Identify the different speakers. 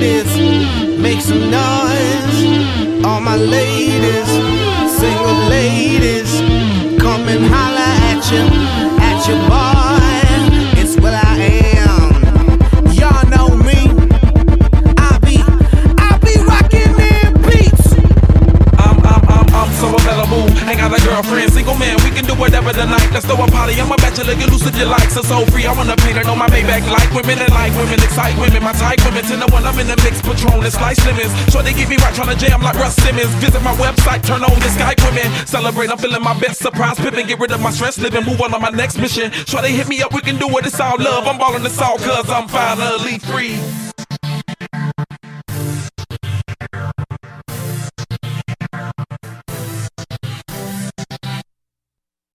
Speaker 1: ladies, make some noise. All my ladies, single ladies, come and holla at your boy. It's what I am. Y'all know me. I be rocking them beats.
Speaker 2: I'm so available. Ain't got a girlfriend, single man. We can do whatever tonight. Let's throw a party. I'm a bachelor, get loose if you like. So free. I wanna paint it on my Maybach. Like women and like women, excite women. My type women 10 to 1. I'm in the mix, Patron and Slice Lemons. Sure they get me right, tryna jam like Russ Simmons. Visit my website, turn on the Skype women. Celebrate, I'm feeling my best. Surprise pippin', get rid of my stress, living, move on my next mission. Sure they hit me up, we can do it. It's all love. I'm ballin' this all cause I'm finally free.